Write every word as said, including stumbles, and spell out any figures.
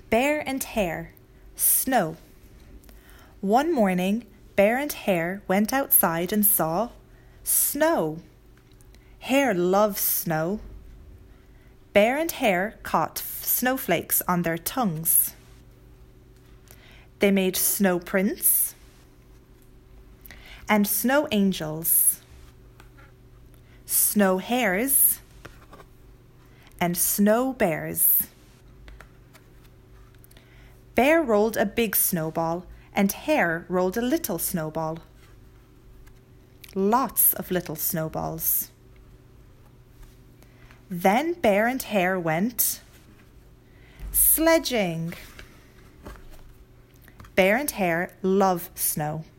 Bear and Hare, snow. One morning, Bear and Hare went outside and saw snow. Hare loves snow. Bear and Hare caught snowflakes on their tongues. They made snow prints and snow angels, snow hares, and snow bears. Bear rolled a big snowball and Hare rolled a little snowball. Lots of little snowballs. Then Bear and Hare went sledging. Bear and Hare love snow.